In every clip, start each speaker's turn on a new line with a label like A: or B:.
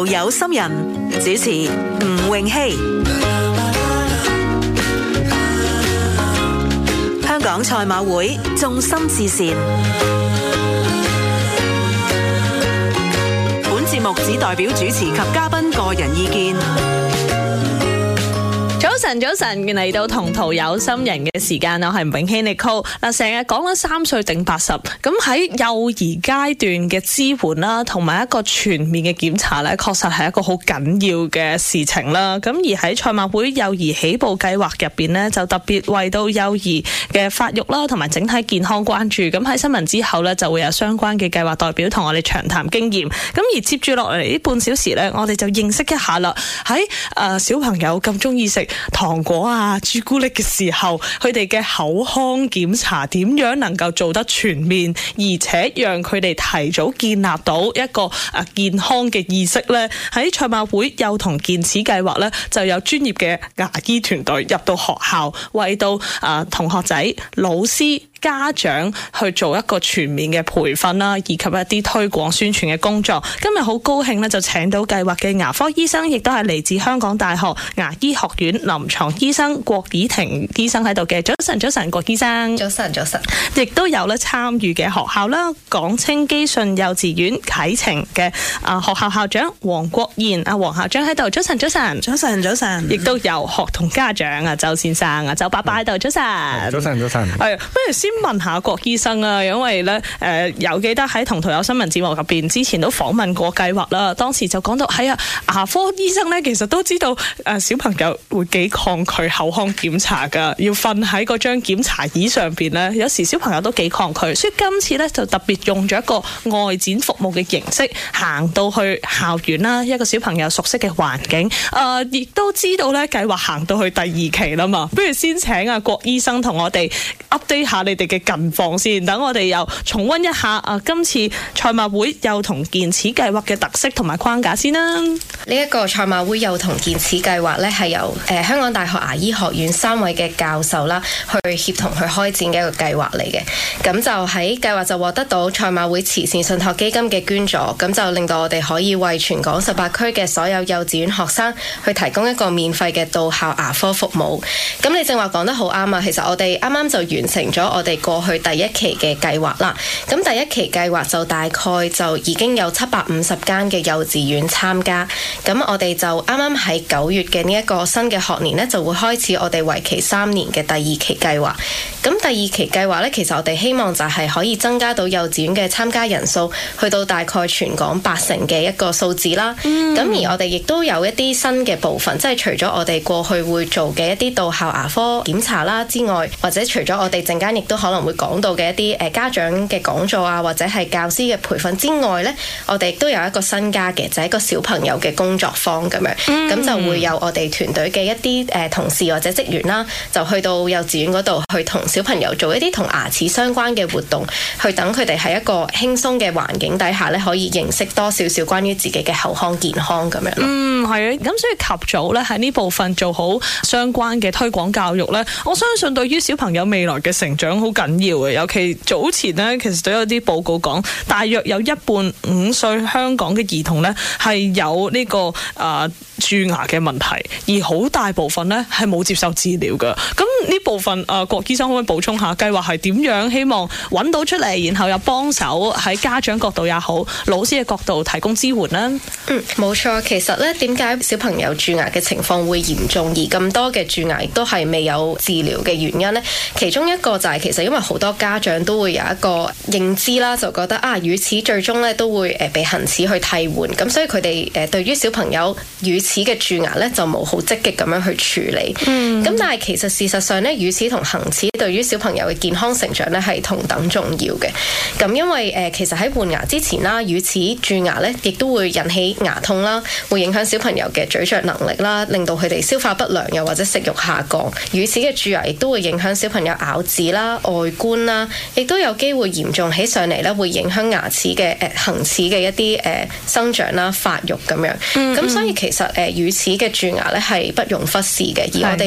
A: 有心人，主持吳詠希。香港賽馬會眾心至善。本節目只代表主持及嘉賓個人意見。
B: 早晨，嚟到同途有心人嘅時間，我係詠希 Nicole。嗱，成日講緊3歲定80，咁喺幼兒階段嘅支援啦，同埋一個全面嘅檢查咧，確實係一個好緊要嘅事情啦。咁而喺賽馬會幼兒起步計劃入邊呢，就特別為到幼兒嘅發育啦，同埋整體健康關注。咁喺新聞之後呢，就會有相關嘅計劃代表同我哋長談經驗。咁而接住落嚟呢半小時呢，我哋就認識一下啦。喺小朋友咁中意食糖果啊、朱古力嘅時候，佢哋嘅口腔檢查點樣能夠做得全面，而且讓佢哋提早建立到一個健康嘅意識呢？喺賽馬會幼童健齒計劃呢，就有專業嘅牙醫團隊入到學校，為到同學仔、老師、家長去做一個全面嘅培訓啦，以及一啲推廣宣傳嘅工作。今日好高興呢，就請到計劃嘅牙科醫生，亦都係嚟自香港大學牙醫學院臨床醫生郭以婷醫生喺度嘅。早晨，郭醫生。
C: 早晨。
B: 亦都有咧參與嘅學校啦，港青基信幼稚園啟程嘅學校校長黃國賢，黃校長喺度。早晨。亦都有學童家長周先生周爸爸喺度。早晨。係，不如先問下郭醫生啊，因為咧有記得喺同途有新聞節目入邊之前都訪問過計劃啦，當時就講到係牙科醫生咧，其實都知道小朋友會幾抗拒口腔檢查噶，要瞓喺嗰張檢查椅上邊咧，有時小朋友都幾抗拒，所以今次咧就特別用咗一個外展服務嘅形式，行到去校園啦，一個小朋友熟悉嘅環境，亦都知道咧計劃行到去第2期啦嘛，不如先請郭醫生同我哋 update 下你哋嘅近況先，等我哋又重溫一下今次賽馬會幼童健齒計劃嘅特色同埋框架先啦。
C: 呢一個賽馬會幼童健齒計劃咧，係由香港大學牙醫學院3位嘅教授啦，去協同去開展嘅一個計劃嚟嘅。咁就喺計劃就獲得到賽馬會慈善信託基金嘅捐助，咁就令到我哋可以為全港18區嘅所有幼稚園學生去提供一個免費嘅到校牙科服務。咁你正話講得好啱啊！其實我哋啱啱就完成咗我哋過去第1期嘅計劃啦。咁第1期計劃就大概就已經有750間嘅幼稚園參加。咁我哋就啱啱喺9月嘅呢一個新嘅學年呢，就會開始我哋為期3年嘅第2期計劃。咁第2期計劃呢，其實我哋希望就係可以增加到幼稚園嘅參加人數，去到大概全港80%嘅一個數字啦。咁而我哋亦都有一啲新嘅部分，即係除咗我哋過去會做嘅一啲到校牙科檢查啦之外，或者除咗我哋陣間亦都可能會講到嘅一啲家長嘅講座啊，或者係教師嘅培訓之外呢，我哋亦都有一個新加嘅，就係一個小朋友嘅工作坊咁樣。咁就會有我哋團隊嘅一啲同事或者職員啦，就去到幼稚園嗰度去同小朋友做一啲同牙齒相關嘅活動，去等佢哋喺一個輕鬆嘅環境底下咧，可以認識多少少關於自己嘅口腔健康咁樣咯。
B: 係啊，咁所以及早咧喺呢部分做好相關嘅推廣教育咧，我相信對於小朋友未來嘅成長好緊要嘅。尤其早前呢，其實都有啲報告講，大約有一半5歲香港嘅兒童呢係有呢個蛀牙嘅問題，而好大部分呢係冇接受治療嘅。咁呢部分郭醫生可唔可以補充下計劃係點樣？希望揾到出嚟，然後又幫手喺家長角度也好，老師嘅角度提供支援呢？
C: 冇錯。其實呢，點解小朋友蛀牙嘅情況會嚴重，而咁多嘅蛀牙亦都係未有治療嘅原因呢？其中一個就係其實因為好多家長都會有一個認知啦，就覺得乳齒最終咧都會被恆齒去替換，咁所以佢哋對於小朋友乳齒嘅蛀牙咧就冇好積極咁樣去處理。咁但係其實事實上咧，乳齒同恆齒對於小朋友嘅健康成長咧係同等重要嘅。咁因為其實喺換牙之前啦，乳齒蛀牙咧亦都會引起牙痛啦，會影響小朋友嘅咀嚼能力啦，令到佢哋消化不良又或者食慾下降。乳齒嘅蛀牙亦都會影響小朋友咬字啦、外觀啦，亦都有機會嚴重起上嚟咧，會影響牙齒嘅恆齒嘅一啲生長啦、發育咁樣。咁所以其實乳齒嘅蛀牙咧係不容忽視嘅，而我哋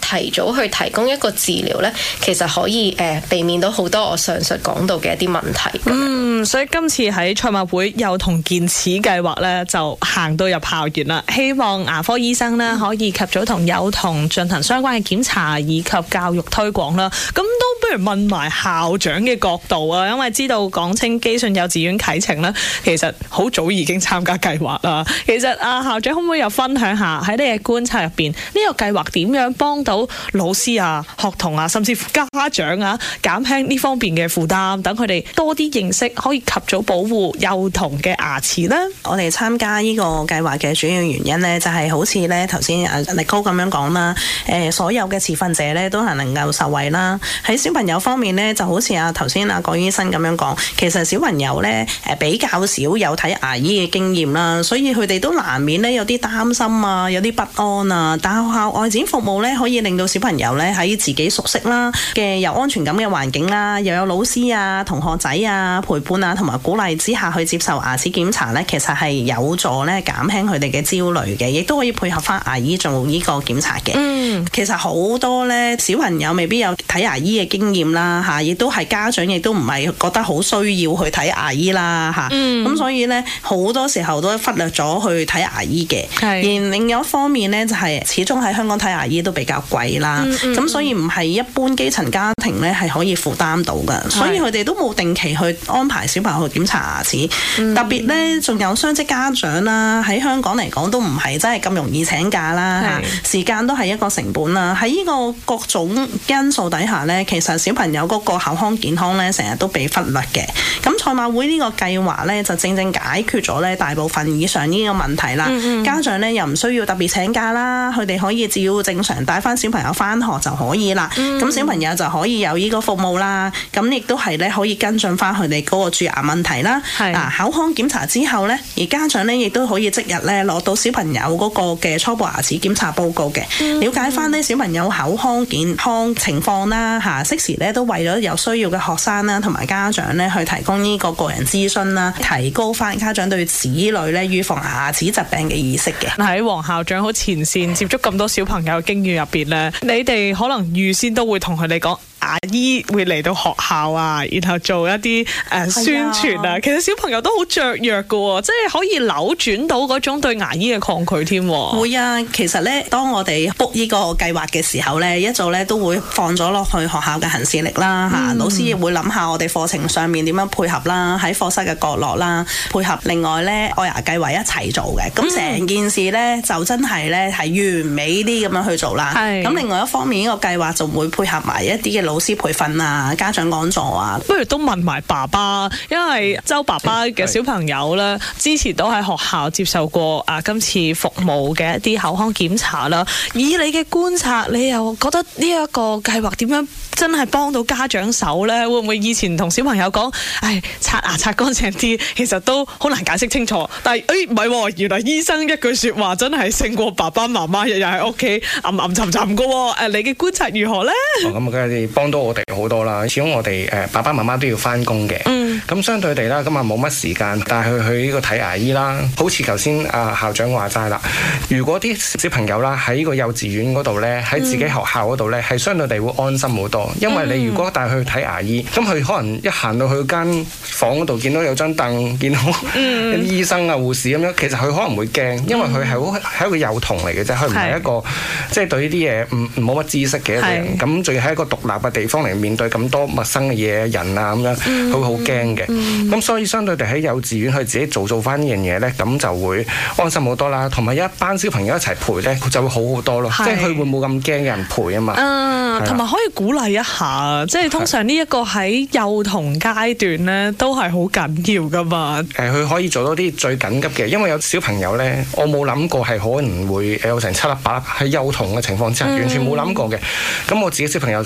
C: 提早去提供一個治療咧，其實可以避免到好多我上述講到嘅一啲問題。
B: 所以今次喺賽馬會幼童健齒計劃咧，就行到入校園啦。希望牙科醫生咧可以及早同幼童進行相關嘅檢查以及教育推廣啦。咁都不如問埋校長嘅角度啊，因為知道港青基信幼稚園啟程咧，其實好早已經參加計劃啦。其實校長可唔可以又分享下喺你嘅觀察入邊，呢個計劃點樣幫到老師啊、學童啊，甚至乎家長啊，減輕呢方面嘅負擔，等佢哋多啲認識，可以及早保護幼童嘅牙齒呢？
D: 我哋參加呢個計劃嘅主要原因呢，就係好似呢頭先Nicole咁樣講啦，所有嘅持份者呢都係能夠受惠啦。喺小朋友方面呢，就好似頭先郭醫生咁樣講，其實小朋友呢比較少有睇牙醫嘅經驗啦，所以佢哋都難免呢有啲擔心啊，有啲不安啊。但學校外展服務呢，可以令到小朋友呢喺自己熟悉啦嘅有安全感嘅環境啦，又有老師啊、同學仔啊陪伴啊同埋鼓勵之下去接受牙齒檢查呢，其實係有助呢減輕佢哋嘅焦慮嘅，亦都可以配合翻牙醫做呢個檢查嘅。其實好多呢小朋友未必有睇牙醫嘅經驗啦，嚇，亦都係家長亦都唔係覺得好需要去睇牙醫啦，嚇。咁所以呢，好多時候都忽略咗去睇牙醫嘅。而另一方面呢，就係始終喺香港睇牙醫都比較貴啦，咁所以唔係一般基層家庭呢係可以負擔到㗎，所以佢哋都冇定期去安排小朋友去檢查牙齒。特別呢，仲有雙職家長啦，喺香港嚟講都唔係真係咁容易請假啦，嚇，時間都係一個成本啦。喺呢個各種因素底下呢，其實小朋友嗰個口腔健康呢，成日都被忽略嘅。咁賽馬會呢個計劃呢，就正正解決咗呢大部分以上呢個問題啦。家長呢，又唔需要特別請假啦，佢哋可以只要正常帶翻小朋友翻學就可以啦。咁小朋友就可以有呢個服務啦。咁亦都係呢，可以跟進翻佢哋嗰個蛀牙問題啦。口腔檢查之後呢，而家長呢，亦都可以即日呢攞到小朋友嗰個嘅初步牙齒檢查報告嘅，了解翻呢小朋友口腔健康情況啦，適時呢，都為咗有需要嘅學生啦同埋家長呢，去提供呢個個人諮詢啦，提高翻家長對子女呢預防牙齒疾病嘅意識嘅。
B: 喺黃校長好前線接觸咁多小朋友嘅經驗入邊呢，你哋可能預先都會同佢哋講牙醫會嚟到學校啊，然後做一啲宣傳啊。其實小朋友都好雀躍嘅，即係可以扭轉到嗰種對牙醫嘅抗拒添。
D: 會啊，其實呢，當我哋 book 呢個計劃嘅時候呢，一早呢都會放咗落去學校嘅行事曆啦，老師亦會諗下我哋課程上面點樣配合啦，喺課室嘅角落啦，配合另外呢愛牙計劃一齊做嘅。咁成件事呢，就真係呢係完美啲咁樣去做啦。咁另外一方面，呢個計劃就會配合埋一啲嘅老師培訓啊、家長講座啊。
B: 不如都問埋爸爸，因為周爸爸嘅小朋友咧，之前都喺學校接受過今次服務嘅一啲口腔檢查啦。以你嘅觀察，你又覺得呢一個計劃點樣真係幫到家長手呢？會唔會以前同小朋友講，刷牙刷乾淨啲，其實都好難解釋清楚。但係唔係，原來醫生一句說話真係勝過爸爸媽媽日日喺屋企吟沉沉噶。你嘅觀察如何呢？
E: 咁佢哋幫到我哋好多啦。始終我哋爸爸媽媽都要翻工嘅，咁相對地啦，咁冇乜時間帶佢去呢個睇牙醫啦。好似頭先校長話齋啦，如果啲小朋友啦喺呢個幼稚園嗰度呢，喺自己學校嗰度呢，係相對地會安心好多。因為你如果帶佢去睇牙醫，咁佢可能一行到去間房嗰度，見到有張凳，見到啲醫生啊、護士咁樣，其實佢可能會驚，因為佢係一個幼童嚟嘅啫，佢唔係一個即係對呢啲嘢冇乜知識嘅一個人。咁仲要喺一個獨立嘅地方嚟面對咁多陌生嘅嘢人啊咁樣，佢會好驚嘅。咁所以相對地喺幼稚園佢自己做翻呢樣嘢呢，咁就會安心好多啦。同埋一班小朋友一齊陪呢，佢就會好好多咯。即係佢會冇咁驚有人陪啊嘛。
B: 同埋可以鼓勵一下，即係通常呢一個喺幼童階段呢，都係好緊要噶嘛。
E: 佢可以做到啲最緊急嘅，因為有小朋友呢，我冇諗過係可能會有成7粒8粒喺幼童嘅情況之下，完全冇諗過嘅。咁我自己小朋友就相對地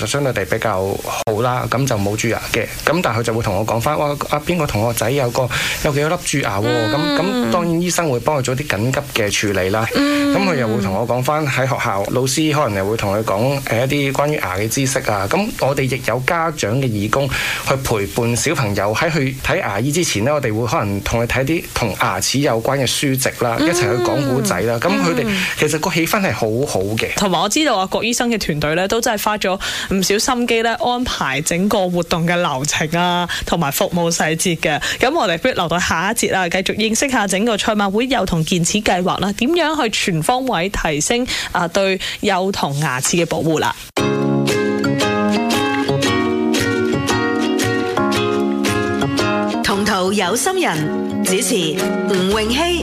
E: 比較好啦，咁就冇蛀牙嘅。咁但係佢就會同我講翻，哇邊個同學仔有幾多粒蛀牙喎？咁當然醫生會幫佢做啲緊急嘅處理啦。咁佢又會同我講翻喺學校，老師可能又會同佢講一啲關於牙嘅知識啊。咁我哋亦有家長嘅義工去陪伴小朋友喺去睇牙醫之前呢，我哋會可能同佢睇啲同牙齒有關嘅書籍啦，一齊去講古仔啦。咁佢哋其實個氣氛係好好嘅。
B: 同埋我知道啊，郭醫生嘅團隊咧都真係花咗唔少心機咧，安排整個活動嘅流程啊，同埋服務細節嘅。咁我哋不如留到下一節啦，繼續認識下整個賽馬會幼童健齒計劃啦，點樣去全方位提升對幼童牙齒嘅保護啦。
A: 同途有心人主持吳詠希。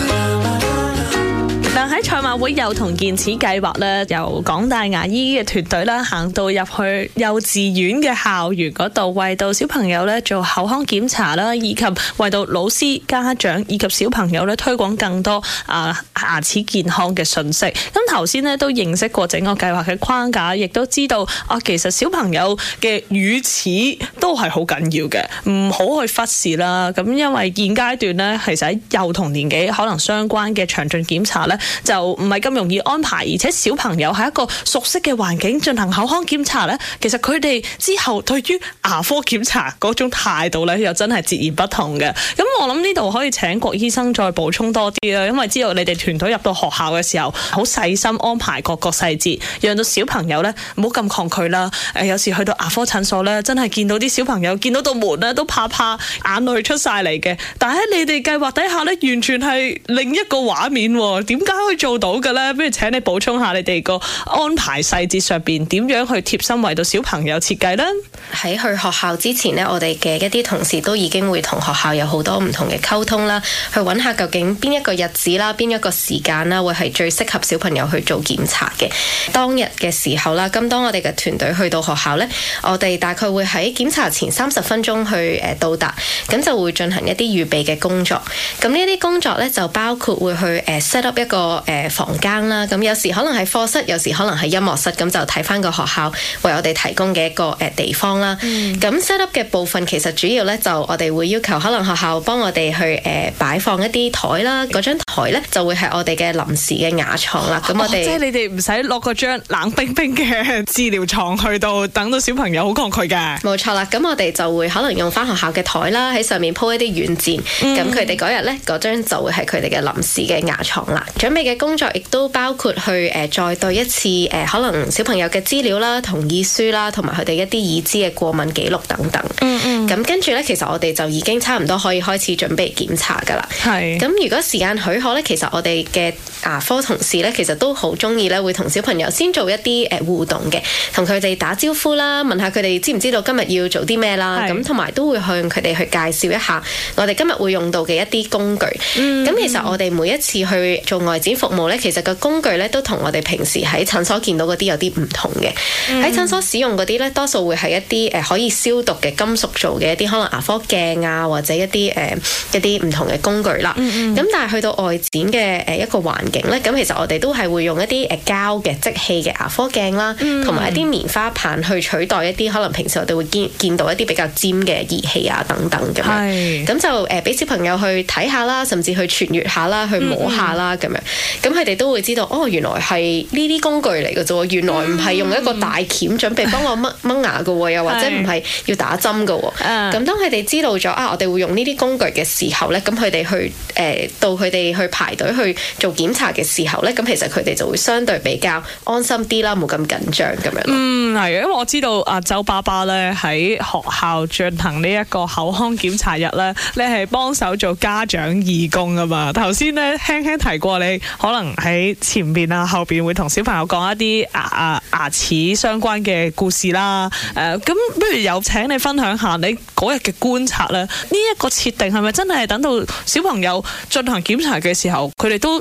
B: 但喺賽馬會幼童健齒計劃咧，由港大牙醫嘅團隊啦，行到入去幼稚園嘅校園嗰度，為到小朋友咧做口腔檢查啦，以及為到老師、家長以及小朋友咧推廣更多牙齒健康嘅信息。咁頭先咧都認識過整個計劃嘅框架，亦都知道其實小朋友嘅乳齒都係好緊要嘅，唔好去忽視啦。咁因為現階段咧，其實喺幼童年紀可能相關嘅詳盡檢查咧，就唔係咁容易安排，而且小朋友喺一個熟悉嘅環境進行口腔檢查咧，其實佢哋之後對於牙科檢查嗰種態度咧，又真係截然不同嘅。咁我諗呢度可以請郭醫生再補充多啲啦，因為知道你哋團隊入到學校嘅時候，好細心安排各個細節，讓到小朋友咧唔好咁抗拒啦。有時去到牙科診所咧，真係見到啲小朋友見到道門咧都怕，眼淚出晒嚟嘅。但喺你哋計劃底下咧，完全係另一個畫面喎。點解可以做到嘅咧？不如請你補充下你哋個安排細節上邊點樣去貼心為到小朋友設計咧？
C: 喺去學校之前呢，我哋嘅一啲同事都已經會同學校有好多唔同嘅溝通啦，去揾下究竟邊一個日子啦，邊一個時間啦，會係最適合小朋友去做檢查嘅。當日嘅時候啦，咁當我哋嘅團隊去到學校呢，我哋大概會喺檢查前30分鐘去到達，咁就會進行一啲預備嘅工作。咁呢啲工作呢，就包括會去set up 一個房間啦，咁有時可能係課室，有時可能係音樂室，咁就睇翻個學校為我哋提供嘅一個地方啦。咁 set up 嘅部分其實主要呢，就我哋會要求可能學校幫我哋去擺放一啲台啦，嗰張台呢，就會係我哋嘅臨時嘅牙床啦。咁我哋
B: 即係你哋唔使落嗰張冷冰冰嘅治療床去到，等到小朋友好抗拒嘅。
C: 冇錯啦，咁我哋就會可能用翻學校嘅台啦，喺上面鋪一啲軟墊，咁佢哋嗰日呢，嗰張就會係佢哋嘅臨時嘅牙床啦。準備嘅工作亦都包括去再對一次可能小朋友嘅資料啦、同意書啦，同埋佢哋一啲已知嘅過敏記錄等等。咁跟住呢，其實我哋就已經差唔多可以開始準備檢查㗎啦。係。咁如果時間許可呢，其實我哋嘅牙科同事呢，其實都好中意呢，會同小朋友先做一啲互動嘅，同佢哋打招呼啦，問下佢哋知唔知道今日要做啲咩啦。咁同埋都會向佢哋去介紹一下我哋今日會用到嘅一啲工具。咁其實我哋每一次去做外展服務呢，其實個工具呢都同我哋平時喺診所見到嗰啲有啲唔同嘅。喺診所使用嗰啲呢，多數會係一啲可以消毒嘅金屬做嘅一啲可能牙科鏡啊，或者一啲唔同嘅工具啦。咁但係去到外展嘅一個環境呢，咁其實我哋都係會用一啲膠嘅即棄嘅牙科鏡啦，同埋一啲棉花棒去取代一啲可能平時我哋會見到一啲比較尖嘅儀器啊等等咁樣。咁就俾小朋友去睇下啦，甚至去傳閱下啦，去摸下啦咁樣。咁佢哋都會知道，原來係呢啲工具嚟嘅啫，原來唔係用一個大鉗準備幫我掹牙嘅，又或者唔係要打針嘅。咁當佢哋知道咗我哋會用呢啲工具嘅時候咧，咁佢哋去到佢哋去排隊去做檢查嘅時候咧，咁其實佢哋就會相對比較安心啲啦，冇咁緊張咁樣。
B: 係，因為我知道周爸爸咧喺學校進行呢一個口腔檢查日咧，你係幫手做家長義工啊嘛。頭先咧輕輕提過你可能喺前邊啊後邊會同小朋友講一啲牙齒相關嘅故事啦。咁不如有請你分享下你嗰日嘅觀察咧，呢一個設定係咪真係等到小朋友進行檢查嘅時候，佢哋都好投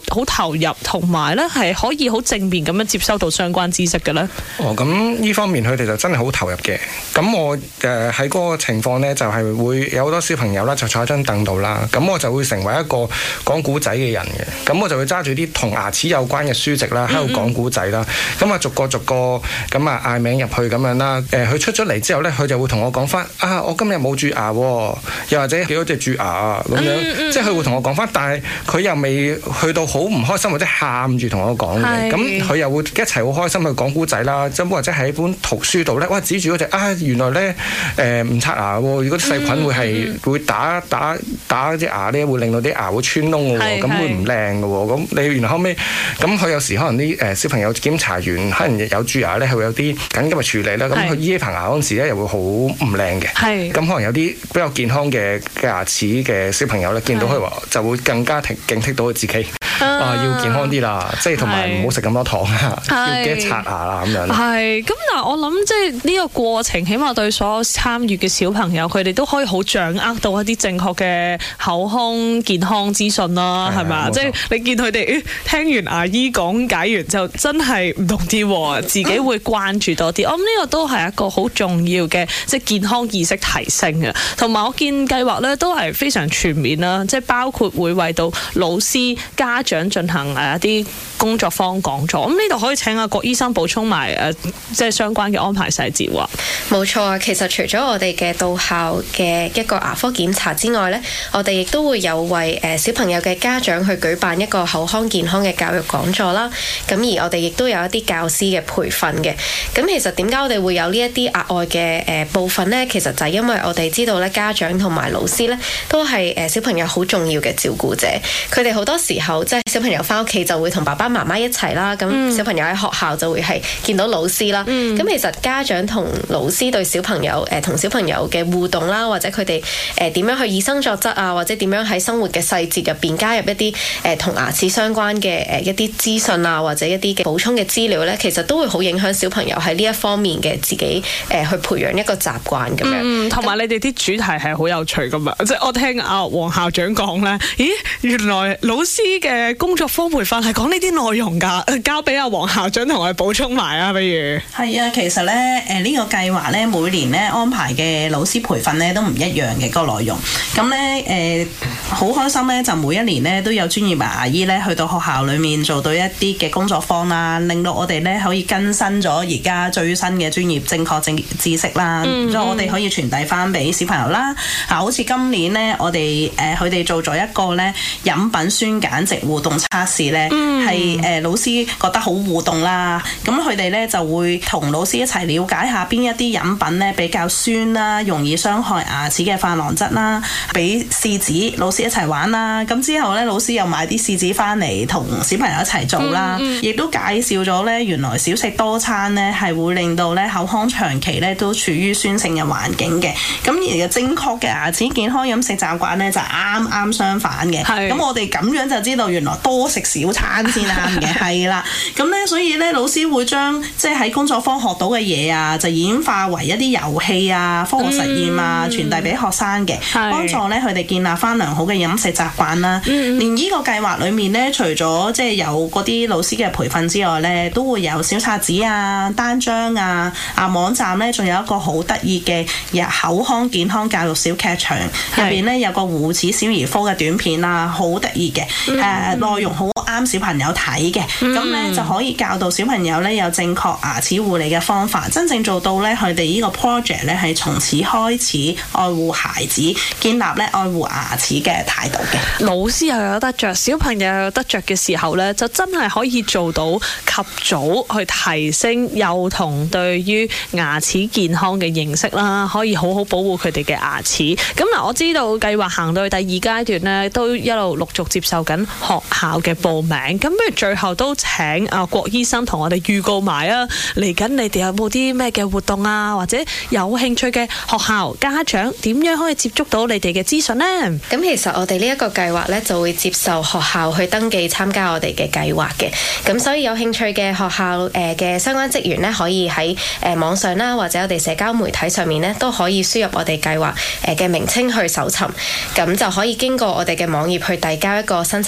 B: 投入，同埋咧係可以好正面咁樣接收到相關知識嘅咧？
E: 咁呢方面佢哋就真係好投入嘅。咁我喺嗰個情況呢，就係會有好多小朋友啦，就坐喺張凳度啦。咁我就會成為一個講古仔嘅人嘅。咁我就會揸住啲同牙齒有關嘅書籍啦，喺度講古仔啦。咁啊逐個咁啊嗌名入去咁樣啦。佢出咗嚟之後呢，佢就會同我講翻我今日冇蛀牙喎，又或者幾多隻蛀牙啊咁樣。即係佢會同我講翻，但係佢又未去到好唔開心或者喊住同我講嘅。咁佢又會一齊好開心去講古仔啦。咁或者喺本圖書度咧，哇指住嗰隻原來咧唔刷牙喎，如果啲細菌會打啲牙咧，會令到啲牙會穿窿嘅喎，咁會唔靚嘅喎。咁你原來後尾咁佢有時可能啲小朋友檢查完可能有蛀牙咧，係會有啲緊急嘅處理啦。咁佢醫棚牙嗰陣時咧，又會好唔靚嘅。咁可能有啲比較健康嘅牙齒嘅小朋友咧，見到佢話就會更加警惕到佢自己要健康啲啦，即係同埋唔好食咁多糖啊，要記得刷牙啦咁樣。
B: 係咁，但係我諗即係呢個過程，起碼對所有參與嘅小朋友，佢哋都可以好掌握到一啲正確嘅口腔健康資訊啦，係咪？即係你見佢哋聽完牙醫講解完就真係唔同啲，自己會關注多啲。我諗呢個都係一個好重要嘅即係健康意識提升啊。同埋我見計劃咧都係非常全面啦，即係包括會為到老師、家長進行一啲工作坊講座。咁呢度可以請阿郭醫生補充埋即係相關嘅安排細節喎。
C: 冇錯啊，其實除咗我哋嘅到校嘅一個牙科檢查之外呢，我哋亦都會有為小朋友嘅家長去舉辦一個口腔健康嘅教育講座啦。咁而我哋亦都有一啲教師嘅培訓嘅。咁其實點解我哋會有呢一啲額外嘅部分呢？其實就係因為我哋知道咧，家長同埋老師呢都係小朋友好重要嘅照顧者。佢哋好多時候即係小朋友翻屋企就會同爸爸媽媽一齊啦，咁小朋友喺學校就會係見到老師啦。咁其實家長同老師對小朋友同小朋友嘅互動啦，或者佢哋點樣去以身作則啊，或者點樣喺生活嘅細節入邊加入一啲同牙齒相關嘅一啲資訊啊，或者一啲嘅補充嘅資料咧，其實都會好影響小朋友喺呢一方面嘅自己去培養一個習慣咁樣。
B: 同埋你哋啲主題係好有趣噶嘛，即係我聽阿黃校長講咧，咦，原來老師嘅工作坊培訓係講呢啲內容㗎，交俾阿黃校長同我哋補充埋啊，不如？
D: 係啊，其實咧呢個計劃咧每年咧安排嘅老師培訓咧都唔一樣嘅個內容。咁咧好開心咧，就每一年咧都有專業牙醫咧去到學校裏面做到一啲嘅工作坊啦，令到我哋咧可以更新咗而家最新嘅專業正確知識啦，咁我哋可以傳遞翻俾小朋友啦。好似今年咧，我哋佢哋做咗一個咧飲品酸鹼值互動測試咧，係老師覺得好互動啦。咁佢哋咧就會同老師一齊了解下邊一啲飲品咧比較酸啦，容易傷害牙齒嘅琺瑯質啦，俾試紙老師一齊玩啦。咁之後咧，老師又買啲試紙翻嚟同小朋友一齊做啦，亦都介紹咗咧原來少食多餐咧係會令到咧口腔長期咧都處於酸性嘅環境嘅。咁而正確嘅牙齒健康飲食習慣咧就啱啱相反嘅。咁我哋咁樣就知道原來多食少餐先啱嘅，係啦。咁咧所以咧老師會將即係喺工作坊學到嘅嘢啊，就演化為一啲遊戲啊、科學實驗啊，傳遞俾學生嘅，幫助咧佢哋建立翻良好嘅飲食習慣啦。連呢個計劃裏面咧，除咗即係有嗰啲老師嘅培訓之外咧，都會有小冊子啊、單張啊、網站咧，仲有一個好得意嘅口腔健康教育小劇場，入邊咧有個護齒小兒科嘅短片啊，好得意嘅，內容好啱小朋友睇嘅，咁咧就可以教導小朋友咧有正確牙齒護理嘅方法，真正做到咧佢哋呢個 project 咧係從此開始愛護孩子，建立咧愛護牙齒嘅態度嘅。
B: 老師又有得着，小朋友又有得着嘅時候咧，就真係可以做到及早去提升幼童對於牙齒健康嘅認識啦，可以好好保護佢哋嘅牙齒。咁嗱，我知道計劃行到去第二階段咧，都一路陸續接受緊學校嘅報名。咁不如最後都請阿郭醫生同我哋預告埋啊，嚟緊你哋有冇啲咩嘅活動啊，或者有興趣嘅學校家長點樣可以接觸到你哋嘅資訊呢？
C: 咁其實我哋呢一個計劃呢，就會接受學校去登記參加我哋嘅計劃嘅。咁所以有興趣嘅學校嘅相關職員呢，可以喺網上啦，或者我哋社交媒體上面呢，都可以輸入我哋計劃嘅名稱去搜尋，咁就可以經過我哋嘅網頁去遞交一個申請表格。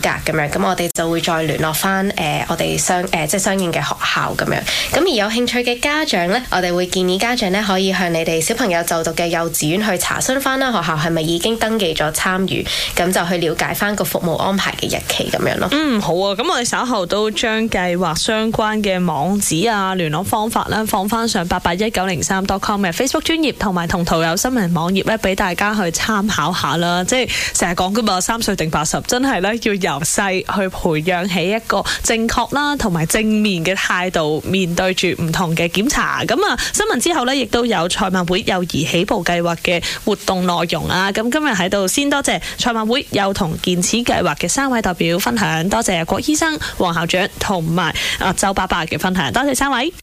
C: 格咁樣，咁我哋就會再聯絡翻我哋即係相應嘅學校咁樣。咁而有興趣嘅家長呢，我哋會建議家長呢可以向你哋小朋友就讀嘅幼稚園去查詢翻啦，學校係咪已經登記咗參與，咁就去了解翻個服務安排嘅日期咁樣咯。
B: 好啊，咁我哋稍後都將計劃相關嘅網址啊、聯絡方法啦放翻上8819003.com 嘅 Facebook 專頁同埋同途有新聞網頁咧，俾大家去參考下啦。即係成日講噶嘛，3歲定80，真係咧要由細去培養起一個正確啦同埋正面嘅態度，面對住唔同嘅檢查。咁啊，新聞之後呢，亦都有賽馬會幼兒起步計劃嘅活動內容啊。咁今日喺度先多謝賽馬會幼童健齒計劃嘅3位代表分享，多謝郭醫生、黃校長同埋周爸爸嘅分享，多謝3位。